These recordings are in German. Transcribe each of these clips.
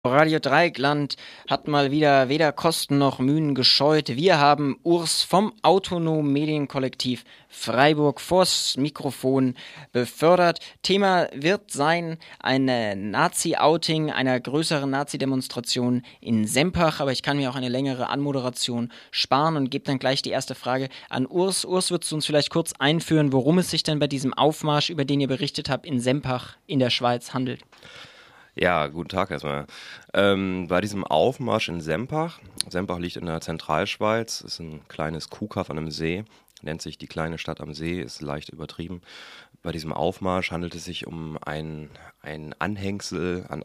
Radio Dreieckland hat mal wieder weder Kosten noch Mühen gescheut. Wir haben Urs vom Autonomen Medienkollektiv Freiburg vors Mikrofon befördert. Thema wird sein ein Nazi-Outing einer größeren Nazi-Demonstration in Sempach, aber ich kann mir auch eine längere Anmoderation sparen und gebe dann gleich die erste Frage an Urs. Urs, würdest du uns vielleicht kurz einführen, worum es sich denn bei diesem Aufmarsch, über den ihr berichtet habt, in Sempach in der Schweiz handelt? Ja, guten Tag erstmal. Bei diesem Aufmarsch in Sempach liegt in der Zentralschweiz, ist ein kleines Kuhkaff an einem See, nennt sich die kleine Stadt am See, ist leicht übertrieben. Bei diesem Aufmarsch handelt es sich um ein Anhängsel an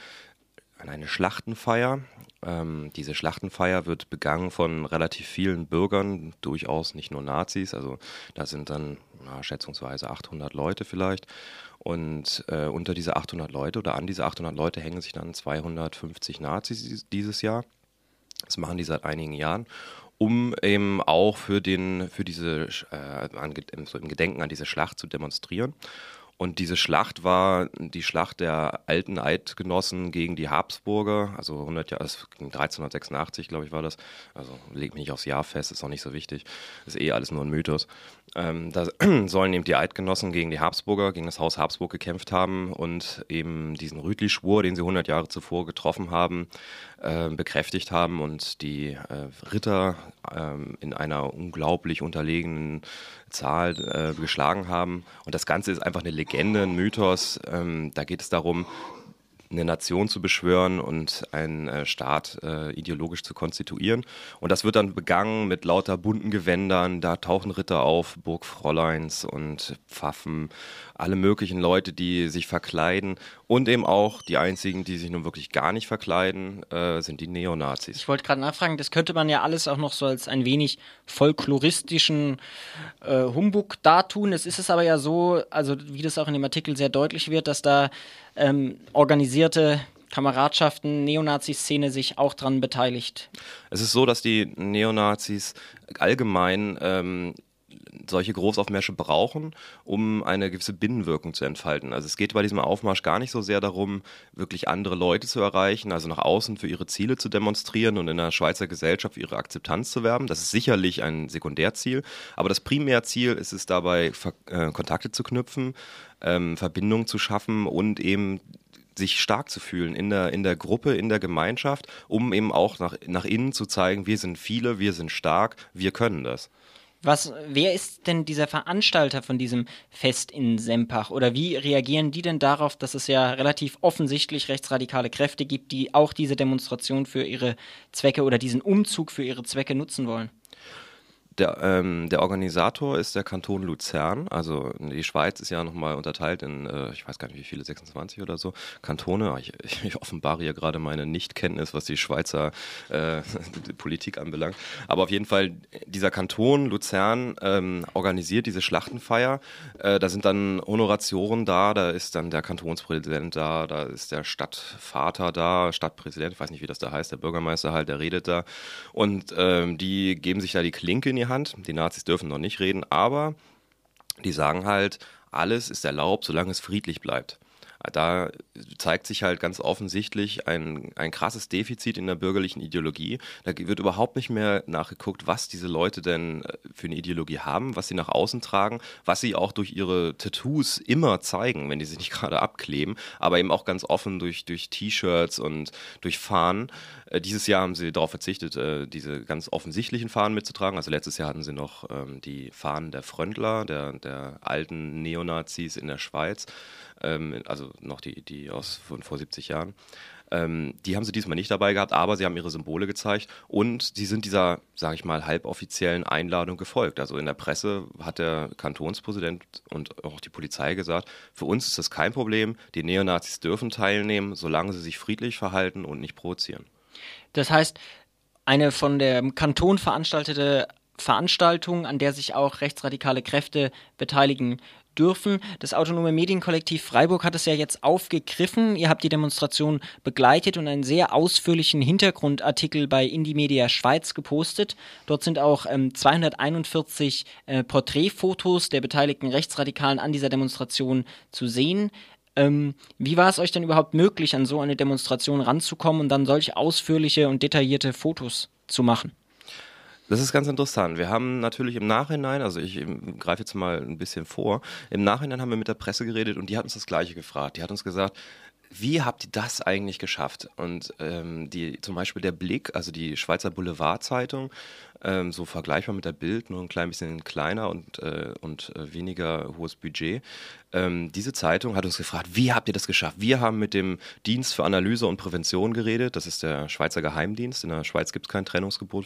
eine Schlachtenfeier. Diese Schlachtenfeier wird begangen von relativ vielen Bürgern, durchaus nicht nur Nazis, also da sind dann schätzungsweise 800 Leute vielleicht. Und unter diese 800 Leute oder an diese 800 Leute hängen sich dann 250 Nazis dieses Jahr. Das machen die seit einigen Jahren, um eben auch so im Gedenken an diese Schlacht zu demonstrieren. Und diese Schlacht war die Schlacht der alten Eidgenossen gegen die Habsburger, also 100 Jahre, 1386, glaube ich, war das. Also legt mich nicht aufs Jahr fest, ist auch nicht so wichtig, ist alles nur ein Mythos. Da sollen eben die Eidgenossen gegen die Habsburger, gegen das Haus Habsburg gekämpft haben und eben diesen Rütli-Schwur, den sie 100 Jahre zuvor getroffen haben, bekräftigt haben und die Ritter in einer unglaublich unterlegenen Zahl geschlagen haben. Und das Ganze ist einfach eine Legende, ein Mythos. Da geht es darum, eine Nation zu beschwören und einen Staat ideologisch zu konstituieren. Und das wird dann begangen mit lauter bunten Gewändern. Da tauchen Ritter auf, Burgfräuleins und Pfaffen, alle möglichen Leute, die sich verkleiden. Und eben auch die einzigen, die sich nun wirklich gar nicht verkleiden, sind die Neonazis. Ich wollte gerade nachfragen, das könnte man ja alles auch noch so als ein wenig folkloristischen Humbug dartun. Es ist aber ja so, also wie das auch in dem Artikel sehr deutlich wird, dass da organisierte Kameradschaften, Neonazi-Szene sich auch dran beteiligt. Es ist so, dass die Neonazis allgemein solche Großaufmärsche brauchen, um eine gewisse Binnenwirkung zu entfalten. Also es geht bei diesem Aufmarsch gar nicht so sehr darum, wirklich andere Leute zu erreichen, also nach außen für ihre Ziele zu demonstrieren und in der Schweizer Gesellschaft für ihre Akzeptanz zu werben. Das ist sicherlich ein Sekundärziel, aber das Primärziel ist es dabei, Kontakte zu knüpfen, Verbindungen zu schaffen und eben sich stark zu fühlen in der Gruppe, in der Gemeinschaft, um eben auch nach innen zu zeigen, wir sind viele, wir sind stark, wir können das. Wer ist denn dieser Veranstalter von diesem Fest in Sempach? Oder wie reagieren die denn darauf, dass es ja relativ offensichtlich rechtsradikale Kräfte gibt, die auch diese Demonstration für ihre Zwecke oder diesen Umzug für ihre Zwecke nutzen wollen? Der Organisator ist der Kanton Luzern, also die Schweiz ist ja nochmal unterteilt in, ich weiß gar nicht wie viele, 26 oder so, Kantone. Ich offenbare hier gerade meine Nichtkenntnis, was die Schweizer Politik anbelangt. Aber auf jeden Fall, dieser Kanton Luzern organisiert diese Schlachtenfeier. Da sind dann Honoratioren da ist dann der Kantonspräsident da ist der Stadtvater da, Stadtpräsident, ich weiß nicht, wie das da heißt, der Bürgermeister halt, der redet da. Und die geben sich da die Klinke in die Hand. Die Nazis dürfen noch nicht reden, aber die sagen halt, alles ist erlaubt, solange es friedlich bleibt. Da zeigt sich halt ganz offensichtlich ein krasses Defizit in der bürgerlichen Ideologie. Da wird überhaupt nicht mehr nachgeguckt, was diese Leute denn für eine Ideologie haben, was sie nach außen tragen, was sie auch durch ihre Tattoos immer zeigen, wenn die sich nicht gerade abkleben, aber eben auch ganz offen durch T-Shirts und durch Fahnen. Dieses Jahr haben sie darauf verzichtet, diese ganz offensichtlichen Fahnen mitzutragen. Also letztes Jahr hatten sie noch die Fahnen der Fröndler, der alten Neonazis in der Schweiz. Also noch die von vor 70 Jahren. Die haben sie diesmal nicht dabei gehabt, aber sie haben ihre Symbole gezeigt und sie sind dieser, sage ich mal, halboffiziellen Einladung gefolgt. Also in der Presse hat der Kantonspräsident und auch die Polizei gesagt, für uns ist das kein Problem, die Neonazis dürfen teilnehmen, solange sie sich friedlich verhalten und nicht provozieren. Das heißt, eine von dem Kanton veranstaltete Veranstaltung, an der sich auch rechtsradikale Kräfte beteiligen dürfen. Das Autonome Medienkollektiv Freiburg hat es ja jetzt aufgegriffen. Ihr habt die Demonstration begleitet und einen sehr ausführlichen Hintergrundartikel bei Indymedia Schweiz gepostet. Dort sind auch 241 Porträtfotos der beteiligten Rechtsradikalen an dieser Demonstration zu sehen. Wie war es euch denn überhaupt möglich, an so eine Demonstration ranzukommen und dann solch ausführliche und detaillierte Fotos zu machen? Das ist ganz interessant. Wir haben natürlich im Nachhinein, also ich greife jetzt mal ein bisschen vor, im Nachhinein haben wir mit der Presse geredet und die hat uns das Gleiche gefragt. Die hat uns gesagt, wie habt ihr das eigentlich geschafft? Und zum Beispiel der Blick, also die Schweizer Boulevardzeitung, so vergleichbar mit der Bild, nur ein klein bisschen kleiner und weniger hohes Budget. Diese Zeitung hat uns gefragt, wie habt ihr das geschafft? Wir haben mit dem Dienst für Analyse und Prävention geredet. Das ist der Schweizer Geheimdienst. In der Schweiz gibt es kein Trennungsgebot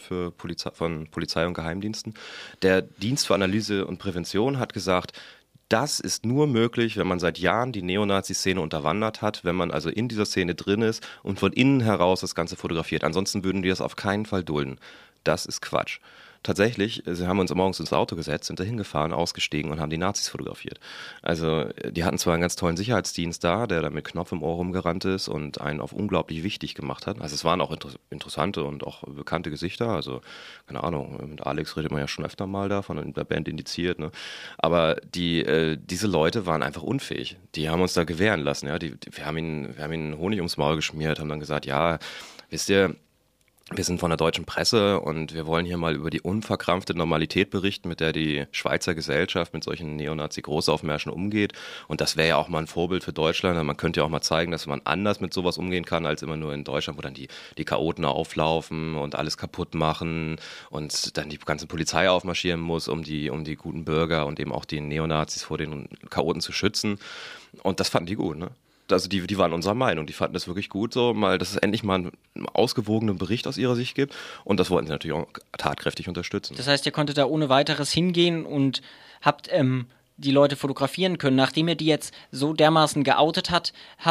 von Polizei und Geheimdiensten. Der Dienst für Analyse und Prävention hat gesagt, das ist nur möglich, wenn man seit Jahren die Neonazi-Szene unterwandert hat, wenn man also in dieser Szene drin ist und von innen heraus das Ganze fotografiert. Ansonsten würden die das auf keinen Fall dulden. Das ist Quatsch. Tatsächlich, sie haben uns morgens ins Auto gesetzt, sind dahin gefahren, ausgestiegen und haben die Nazis fotografiert. Also die hatten zwar einen ganz tollen Sicherheitsdienst da, der da mit Knopf im Ohr rumgerannt ist und einen auf unglaublich wichtig gemacht hat. Also es waren auch interessante und auch bekannte Gesichter. Also keine Ahnung, mit Alex redet man ja schon öfter mal da, von der Band indiziert. Ne? Aber diese Leute waren einfach unfähig. Die haben uns da gewähren lassen. Ja? Wir haben ihnen Honig ums Maul geschmiert, haben dann gesagt, ja, wisst ihr, wir sind von der deutschen Presse und wir wollen hier mal über die unverkrampfte Normalität berichten, mit der die Schweizer Gesellschaft mit solchen Neonazi-Großaufmärschen umgeht. Und das wäre ja auch mal ein Vorbild für Deutschland. Man könnte ja auch mal zeigen, dass man anders mit sowas umgehen kann, als immer nur in Deutschland, wo dann die Chaoten auflaufen und alles kaputt machen und dann die ganze Polizei aufmarschieren muss, um die guten Bürger und eben auch die Neonazis vor den Chaoten zu schützen. Und das fanden die gut, ne? Also die waren unserer Meinung, die fanden das wirklich gut, so mal, dass es endlich mal einen ausgewogenen Bericht aus ihrer Sicht gibt und das wollten sie natürlich auch tatkräftig unterstützen. Das heißt, ihr konntet da ohne weiteres hingehen und habt die Leute fotografieren können, nachdem ihr die jetzt so dermaßen geoutet hat,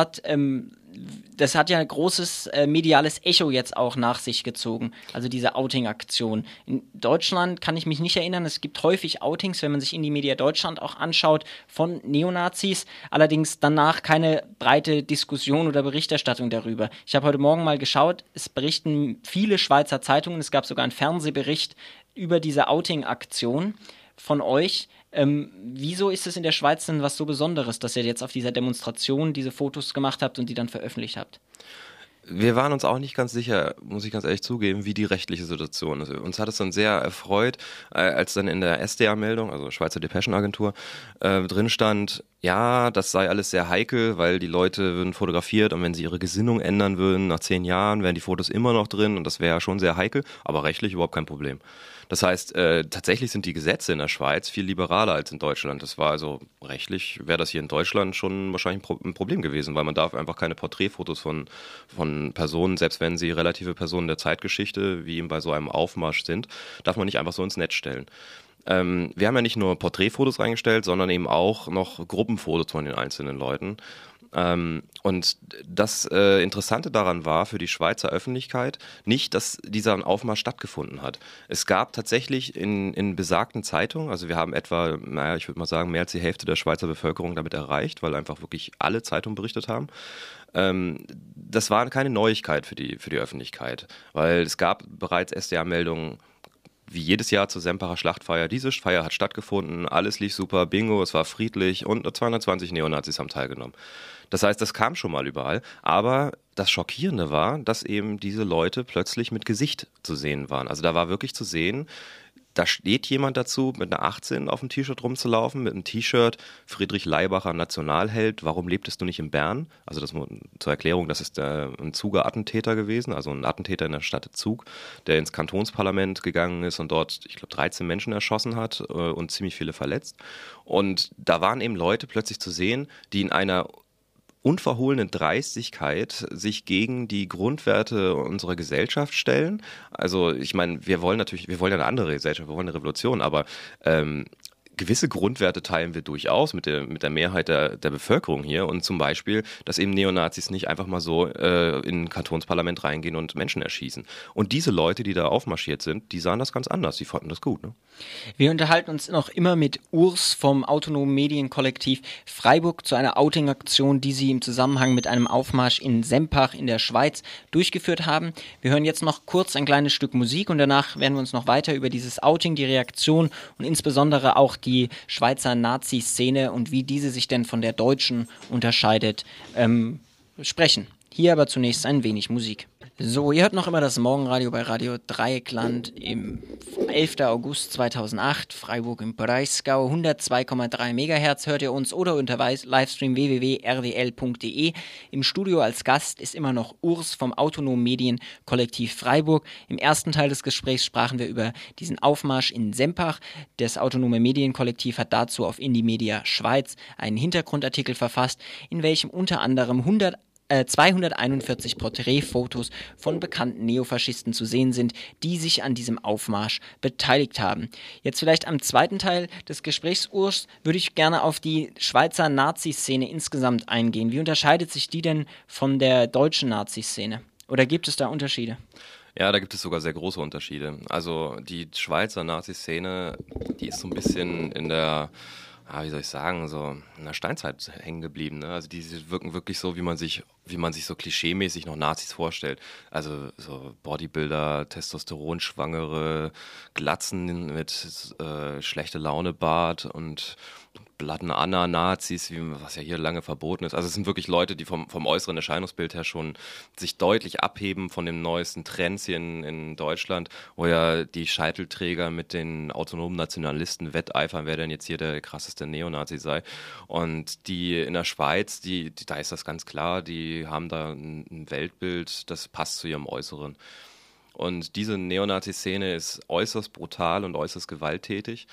das hat ja ein großes mediales Echo jetzt auch nach sich gezogen, also diese Outing-Aktion. In Deutschland kann ich mich nicht erinnern, es gibt häufig Outings, wenn man sich in die Media Deutschland auch anschaut, von Neonazis, allerdings danach keine breite Diskussion oder Berichterstattung darüber. Ich habe heute Morgen mal geschaut, es berichten viele Schweizer Zeitungen, es gab sogar einen Fernsehbericht über diese Outing-Aktion von euch. Wieso ist es in der Schweiz denn was so Besonderes, dass ihr jetzt auf dieser Demonstration diese Fotos gemacht habt und die dann veröffentlicht habt? Wir waren uns auch nicht ganz sicher, muss ich ganz ehrlich zugeben, wie die rechtliche Situation ist. Uns hat es dann sehr erfreut, als dann in der SDA-Meldung, also Schweizer Depeschenagentur, drin stand, ja, das sei alles sehr heikel, weil die Leute würden fotografiert und wenn sie ihre Gesinnung ändern würden, nach 10 Jahren wären die Fotos immer noch drin und das wäre ja schon sehr heikel, aber rechtlich überhaupt kein Problem. Das heißt, tatsächlich sind die Gesetze in der Schweiz viel liberaler als in Deutschland. Das war also rechtlich, wäre das hier in Deutschland schon wahrscheinlich ein Problem gewesen, weil man darf einfach keine Porträtfotos von Personen, selbst wenn sie relative Personen der Zeitgeschichte, wie eben bei so einem Aufmarsch sind, darf man nicht einfach so ins Netz stellen. Wir haben ja nicht nur Porträtfotos reingestellt, sondern eben auch noch Gruppenfotos von den einzelnen Leuten. Und das Interessante daran war für die Schweizer Öffentlichkeit nicht, dass dieser Aufmarsch stattgefunden hat. Es gab tatsächlich in besagten Zeitungen, also wir haben etwa, ich würde mal sagen, mehr als die Hälfte der Schweizer Bevölkerung damit erreicht, weil einfach wirklich alle Zeitungen berichtet haben. Das war keine Neuigkeit für die Öffentlichkeit, weil es gab bereits SDA-Meldungen, wie jedes Jahr zur Sempacher Schlachtfeier. Diese Feier hat stattgefunden, alles lief super, Bingo, es war friedlich und 220 Neonazis haben teilgenommen. Das heißt, das kam schon mal überall, aber das Schockierende war, dass eben diese Leute plötzlich mit Gesicht zu sehen waren. Also da war wirklich zu sehen, da steht jemand dazu, mit einer 18 auf dem T-Shirt rumzulaufen, mit einem T-Shirt, Friedrich Leibacher Nationalheld, warum lebtest du nicht in Bern? Also das zur Erklärung, das ist ein Zuger-Attentäter gewesen, also ein Attentäter in der Stadt Zug, der ins Kantonsparlament gegangen ist und dort, ich glaube, 13 Menschen erschossen hat und ziemlich viele verletzt. Und da waren eben Leute plötzlich zu sehen, die in einer unverhohlenen Dreistigkeit sich gegen die Grundwerte unserer Gesellschaft stellen. Also ich meine, wir wollen ja eine andere Gesellschaft, wir wollen eine Revolution, aber gewisse Grundwerte teilen wir durchaus mit der Mehrheit der Bevölkerung hier und zum Beispiel, dass eben Neonazis nicht einfach mal so in ein Kantonsparlament reingehen und Menschen erschießen. Und diese Leute, die da aufmarschiert sind, die sahen das ganz anders, die fanden das gut. Ne? Wir unterhalten uns noch immer mit Urs vom Autonomen Medienkollektiv Freiburg zu einer Outing-Aktion, die sie im Zusammenhang mit einem Aufmarsch in Sempach in der Schweiz durchgeführt haben. Wir hören jetzt noch kurz ein kleines Stück Musik und danach werden wir uns noch weiter über dieses Outing, die Reaktion und insbesondere auch die Schweizer Nazi-Szene und wie diese sich denn von der deutschen unterscheidet, sprechen. Hier aber zunächst ein wenig Musik. So, ihr hört noch immer das Morgenradio bei Radio Dreieckland im 11. August 2008, Freiburg im Breisgau, 102,3 MHz hört ihr uns oder unter Livestream www.rdl.de. Im Studio als Gast ist immer noch Urs vom Autonomen Medienkollektiv Freiburg. Im ersten Teil des Gesprächs sprachen wir über diesen Aufmarsch in Sempach. Das Autonome Medienkollektiv hat dazu auf Indymedia Schweiz einen Hintergrundartikel verfasst, in welchem unter anderem 241 Porträtfotos von bekannten Neofaschisten zu sehen sind, die sich an diesem Aufmarsch beteiligt haben. Jetzt vielleicht am zweiten Teil des Gesprächs, Urs, würde ich gerne auf die Schweizer Nazi-Szene insgesamt eingehen. Wie unterscheidet sich die denn von der deutschen Nazi-Szene? Oder gibt es da Unterschiede? Ja, da gibt es sogar sehr große Unterschiede. Also die Schweizer Nazi-Szene, die ist so ein bisschen in der... wie soll ich sagen, so in der Steinzeit hängen geblieben. Ne? Also die wirken wirklich so, wie man sich so klischeemäßig noch Nazis vorstellt. Also so Bodybuilder, Testosteronschwangere, Glatzen mit schlechte Laune Bart und Blood-and-Honor-Nazis, was ja hier lange verboten ist. Also es sind wirklich Leute, die vom äußeren Erscheinungsbild her schon sich deutlich abheben von den neuesten Trends hier in Deutschland, wo ja die Scheitelträger mit den autonomen Nationalisten wetteifern, wer denn jetzt hier der krasseste Neonazi sei. Und die in der Schweiz, da ist das ganz klar, die haben da ein Weltbild, das passt zu ihrem Äußeren. Und diese Neonazi-Szene ist äußerst brutal und äußerst gewalttätig.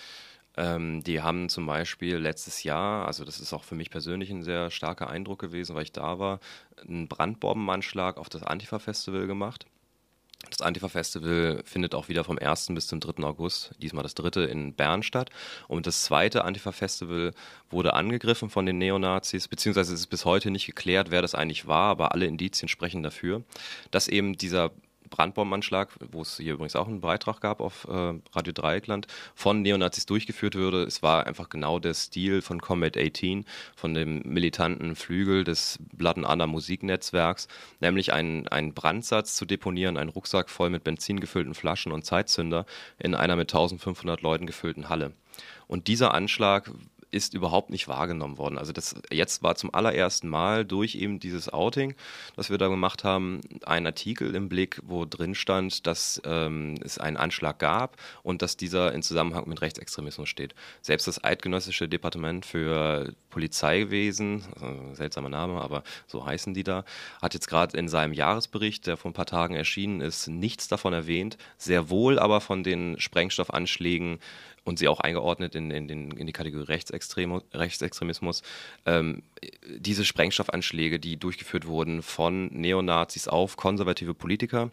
Die haben zum Beispiel letztes Jahr, also das ist auch für mich persönlich ein sehr starker Eindruck gewesen, weil ich da war, einen Brandbombenanschlag auf das Antifa-Festival gemacht. Das Antifa-Festival findet auch wieder vom 1. bis zum 3. August, diesmal das 3. in Bern statt. Und das 2. Antifa-Festival wurde angegriffen von den Neonazis, beziehungsweise es ist bis heute nicht geklärt, wer das eigentlich war, aber alle Indizien sprechen dafür, dass eben dieser Brandbombenanschlag, wo es hier übrigens auch einen Beitrag gab auf Radio Dreieckland, von Neonazis durchgeführt würde. Es war einfach genau der Stil von Combat 18, von dem militanten Flügel des Blood-and-Honor Musiknetzwerks, nämlich einen Brandsatz zu deponieren, einen Rucksack voll mit Benzin gefüllten Flaschen und Zeitzünder in einer mit 1500 Leuten gefüllten Halle. Und dieser Anschlag ist überhaupt nicht wahrgenommen worden. Also das jetzt war zum allerersten Mal durch eben dieses Outing, das wir da gemacht haben, ein Artikel im Blick, wo drin stand, dass es einen Anschlag gab und dass dieser in Zusammenhang mit Rechtsextremismus steht. Selbst das Eidgenössische Departement für Polizeiwesen, seltsamer Name, aber so heißen die da, hat jetzt gerade in seinem Jahresbericht, der vor ein paar Tagen erschienen ist, nichts davon erwähnt, sehr wohl aber von den Sprengstoffanschlägen und sie auch eingeordnet in die Kategorie Rechtsextremismus, diese Sprengstoffanschläge, die durchgeführt wurden von Neonazis auf konservative Politiker.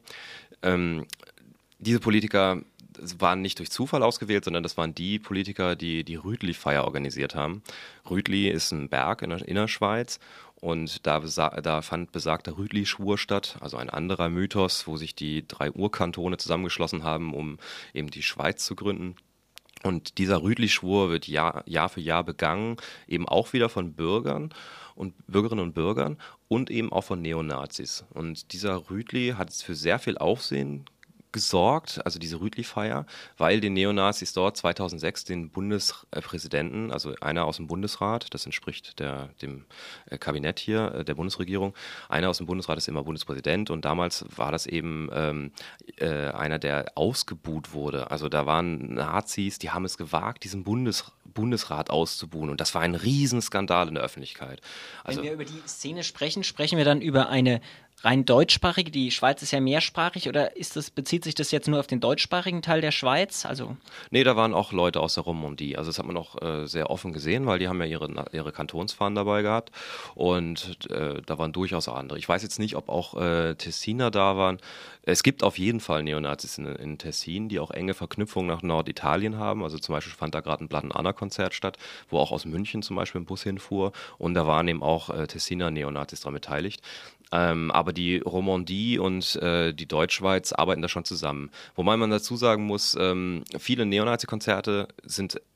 Diese Politiker waren nicht durch Zufall ausgewählt, sondern das waren die Politiker, die die Rütli-Feier organisiert haben. Rütli ist ein Berg in der Innerschweiz. Und da fand besagter Rütli-Schwur statt, also ein anderer Mythos, wo sich die 3 Urkantone zusammengeschlossen haben, um eben die Schweiz zu gründen. Und dieser Rütli-Schwur wird Jahr für Jahr begangen, eben auch wieder von Bürgerinnen und Bürgern und eben auch von Neonazis. Und dieser Rütli hat für sehr viel Aufsehen gesorgt, also diese Rütli-Feier, weil den Neonazis dort 2006 den Bundespräsidenten, also einer aus dem Bundesrat, das entspricht dem Kabinett hier, der Bundesregierung, einer aus dem Bundesrat ist immer Bundespräsident und damals war das eben einer, der ausgebuht wurde. Also da waren Nazis, die haben es gewagt, diesen Bundesrat auszubuhen und das war ein Riesenskandal in der Öffentlichkeit. Also, wenn wir über die Szene sprechen, sprechen wir dann über eine rein deutschsprachige, die Schweiz ist ja mehrsprachig, oder bezieht sich das jetzt nur auf den deutschsprachigen Teil der Schweiz? Nee, da waren auch Leute aus der Romandie. Also das hat man auch sehr offen gesehen, weil die haben ja ihre Kantonsfahnen dabei gehabt und da waren durchaus auch andere. Ich weiß jetzt nicht, ob auch Tessiner da waren. Es gibt auf jeden Fall Neonazis in Tessin, die auch enge Verknüpfungen nach Norditalien haben. Also zum Beispiel fand da gerade ein Blood-and-Honor-Konzert statt, wo auch aus München zum Beispiel ein Bus hinfuhr und da waren eben auch Tessiner Neonazis daran beteiligt. Aber die Romandie und die Deutschschweiz arbeiten da schon zusammen. Wobei man dazu sagen muss, viele Neonazi-Konzerte sind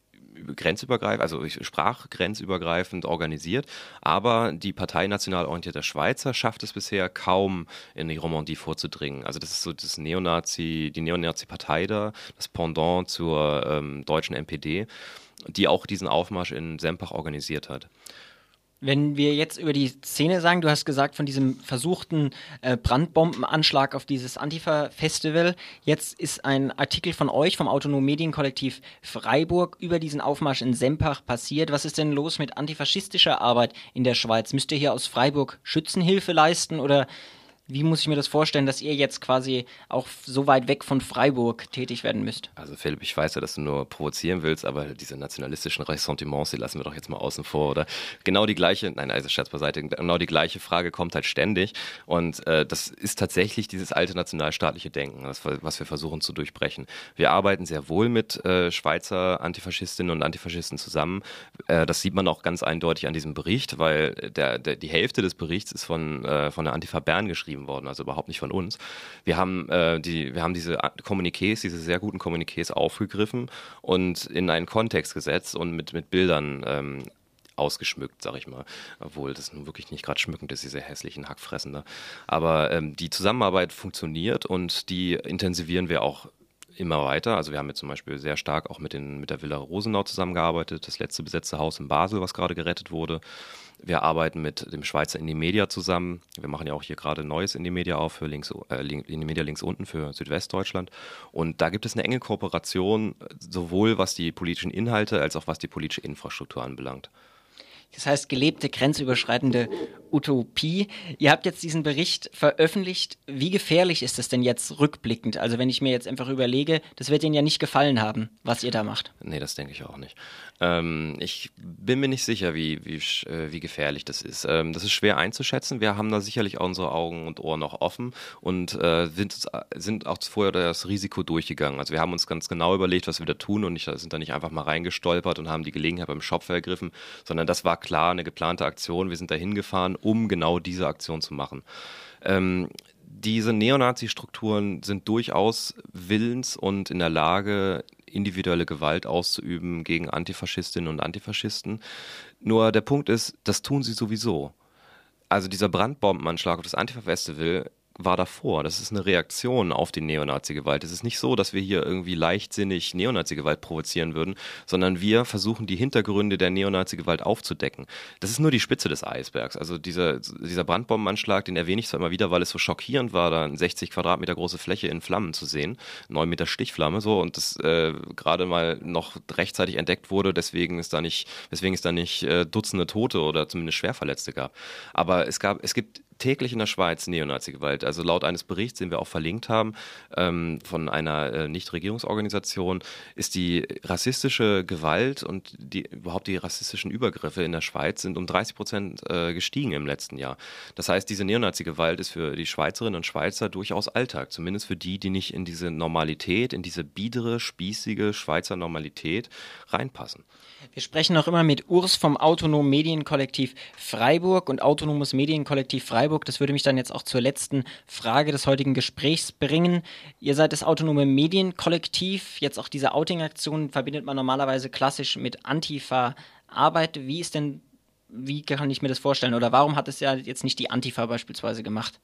grenzübergreifend, also sprachgrenzübergreifend organisiert, aber die Partei National Orientierter Schweizer schafft es bisher kaum in die Romandie vorzudringen. Also das ist so die Neonazi-Partei da, das Pendant zur deutschen NPD, die auch diesen Aufmarsch in Sempach organisiert hat. Wenn wir jetzt über die Szene sagen, du hast gesagt von diesem versuchten Brandbombenanschlag auf dieses Antifa-Festival. Jetzt ist ein Artikel von euch, vom Autonomen Medienkollektiv Freiburg, über diesen Aufmarsch in Sempach passiert. Was ist denn los mit antifaschistischer Arbeit in der Schweiz? Müsst ihr hier aus Freiburg Schützenhilfe leisten oder wie muss ich mir das vorstellen, dass ihr jetzt quasi auch so weit weg von Freiburg tätig werden müsst? Also Philipp, ich weiß ja, dass du nur provozieren willst, aber diese nationalistischen Ressentiments, die lassen wir doch jetzt mal außen vor, oder? Genau die gleiche, nein, also Scherz beiseite, genau die gleiche Frage kommt halt ständig und das ist tatsächlich dieses alte nationalstaatliche Denken, was wir versuchen zu durchbrechen. Wir arbeiten sehr wohl mit Schweizer Antifaschistinnen und Antifaschisten zusammen. Das sieht man auch ganz eindeutig an diesem Bericht, weil die Hälfte des Berichts ist von der Antifa Bern geschrieben worden, also überhaupt nicht von uns. Wir haben diese Kommuniqués, diese sehr guten Kommuniqués aufgegriffen und in einen Kontext gesetzt und mit Bildern ausgeschmückt, sag ich mal. Obwohl das nun wirklich nicht gerade schmückend ist, diese hässlichen Hackfressende. Aber die Zusammenarbeit funktioniert und die intensivieren wir auch immer weiter. Also wir haben jetzt zum Beispiel sehr stark auch mit der Villa Rosenau zusammengearbeitet, das letzte besetzte Haus in Basel, was gerade gerettet wurde. Wir arbeiten mit dem Schweizer Indie-Media zusammen. Wir machen ja auch hier gerade ein neues Indie-Media auf für Indie-Media links unten für Südwestdeutschland. Und da gibt es eine enge Kooperation, sowohl was die politischen Inhalte als auch was die politische Infrastruktur anbelangt. Das heißt, gelebte grenzüberschreitende Utopie. Ihr habt jetzt diesen Bericht veröffentlicht. Wie gefährlich ist das denn jetzt rückblickend? Also wenn ich mir jetzt einfach überlege, das wird Ihnen ja nicht gefallen haben, was ihr da macht. Nee, das denke ich auch nicht. Ich bin mir nicht sicher, wie gefährlich das ist. Das ist schwer einzuschätzen. Wir haben da sicherlich auch unsere Augen und Ohren noch offen und sind auch vorher das Risiko durchgegangen. Also wir haben uns ganz genau überlegt, was wir da tun und sind da nicht einfach mal reingestolpert und haben die Gelegenheit beim Schopf ergriffen, sondern das war klar eine geplante Aktion. Wir sind da hingefahren, um genau diese Aktion zu machen. Diese Neonazi-Strukturen sind durchaus willens und in der Lage, individuelle Gewalt auszuüben gegen Antifaschistinnen und Antifaschisten. Nur der Punkt ist, das tun sie sowieso. Also dieser Brandbombenanschlag auf das Antifa-Festival war davor. Das ist eine Reaktion auf die Neonazi-Gewalt. Es ist nicht so, dass wir hier irgendwie leichtsinnig Neonazi-Gewalt provozieren würden, sondern wir versuchen, die Hintergründe der Neonazi-Gewalt aufzudecken. Das ist nur die Spitze des Eisbergs. Also dieser Brandbombenanschlag, den erwähne ich zwar immer wieder, weil es so schockierend war, da eine 60 Quadratmeter große Fläche in Flammen zu sehen, 9 Meter Stichflamme, so, und das gerade mal noch rechtzeitig entdeckt wurde, weswegen es da nicht Dutzende Tote oder zumindest Schwerverletzte gab. Aber es gibt täglich in der Schweiz Neonazi-Gewalt. Also laut eines Berichts, den wir auch verlinkt haben, von einer Nichtregierungsorganisation, ist die rassistische Gewalt und überhaupt die rassistischen Übergriffe in der Schweiz sind um 30% gestiegen im letzten Jahr. Das heißt, diese Neonazi-Gewalt ist für die Schweizerinnen und Schweizer durchaus Alltag, zumindest für die nicht in diese Normalität, in diese biedere, spießige Schweizer Normalität reinpassen. Wir sprechen noch immer mit Urs vom Autonomen Medienkollektiv Freiburg und Autonomes Medienkollektiv Freiburg. Das würde mich dann jetzt auch zur letzten Frage des heutigen Gesprächs bringen. Ihr seid das Autonome Medienkollektiv. Jetzt auch diese Outing-Aktion verbindet man normalerweise klassisch mit Antifa-Arbeit. Wie kann ich mir das vorstellen? Oder warum hat es ja jetzt nicht die Antifa beispielsweise gemacht?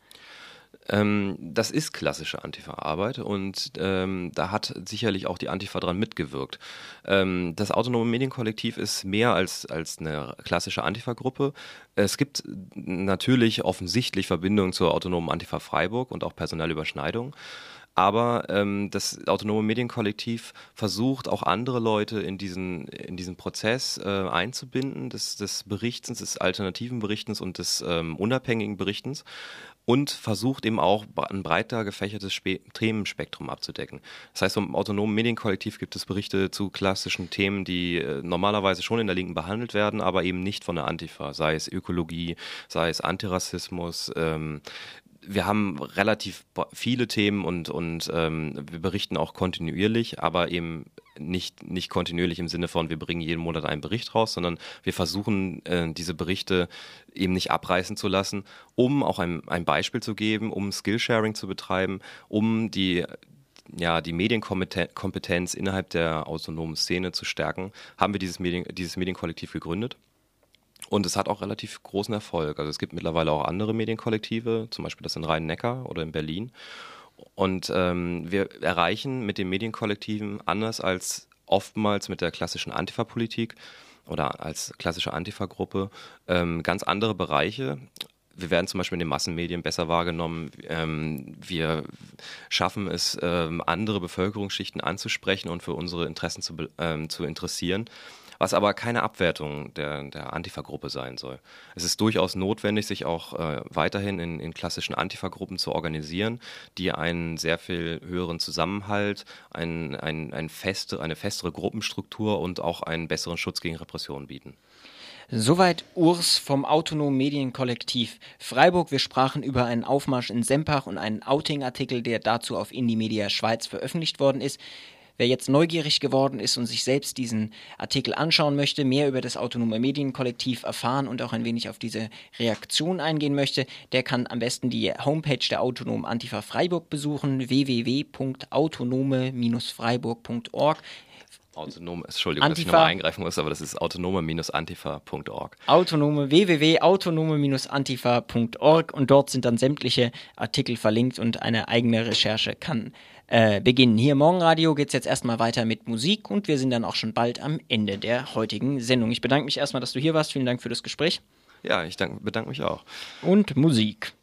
Das ist klassische Antifa-Arbeit und da hat sicherlich auch die Antifa dran mitgewirkt. Das Autonome Medienkollektiv ist mehr als eine klassische Antifa-Gruppe. Es gibt natürlich offensichtlich Verbindungen zur autonomen Antifa Freiburg und auch personelle Überschneidungen. Aber das Autonome Medienkollektiv versucht auch andere Leute in diesen Prozess einzubinden, des Berichtens, des alternativen Berichtens und des unabhängigen Berichtens. Und versucht eben auch ein breiter gefächertes Themenspektrum abzudecken. Das heißt, im Autonomen Medienkollektiv gibt es Berichte zu klassischen Themen, die normalerweise schon in der Linken behandelt werden, aber eben nicht von der Antifa, sei es Ökologie, sei es Antirassismus. Wir haben relativ viele Themen und wir berichten auch kontinuierlich, aber eben nicht kontinuierlich im Sinne von, wir bringen jeden Monat einen Bericht raus, sondern wir versuchen, diese Berichte eben nicht abreißen zu lassen, um auch ein Beispiel zu geben, um Skillsharing zu betreiben, um die die Medienkompetenz innerhalb der autonomen Szene zu stärken, haben wir dieses Medienkollektiv gegründet. Und es hat auch relativ großen Erfolg. Also es gibt mittlerweile auch andere Medienkollektive, zum Beispiel das in Rhein-Neckar oder in Berlin. Und wir erreichen mit den Medienkollektiven, anders als oftmals mit der klassischen Antifa-Politik oder als klassische Antifa-Gruppe, ganz andere Bereiche. Wir werden zum Beispiel in den Massenmedien besser wahrgenommen. Wir schaffen es, andere Bevölkerungsschichten anzusprechen und für unsere Interessen zu interessieren, was aber keine Abwertung der Antifa-Gruppe sein soll. Es ist durchaus notwendig, sich auch weiterhin in klassischen Antifa-Gruppen zu organisieren, die einen sehr viel höheren Zusammenhalt, eine festere Gruppenstruktur und auch einen besseren Schutz gegen Repressionen bieten. Soweit Urs vom Autonomen Medienkollektiv Freiburg. Wir sprachen über einen Aufmarsch in Sempach und einen Outing-Artikel, der dazu auf Indie Media Schweiz veröffentlicht worden ist. Wer jetzt neugierig geworden ist und sich selbst diesen Artikel anschauen möchte, mehr über das Autonome Medienkollektiv erfahren und auch ein wenig auf diese Reaktion eingehen möchte, der kann am besten die Homepage der Autonomen Antifa Freiburg besuchen, www.autonome-freiburg.org. Entschuldigung, dass ich nochmal eingreifen muss, aber das ist autonome-antifa.org. www.autonome-antifa.org und dort sind dann sämtliche Artikel verlinkt und eine eigene Recherche kann beginnen. Hier im Morgenradio geht es jetzt erstmal weiter mit Musik und wir sind dann auch schon bald am Ende der heutigen Sendung. Ich bedanke mich erstmal, dass du hier warst. Vielen Dank für das Gespräch. Ja, ich bedanke mich auch. Und Musik.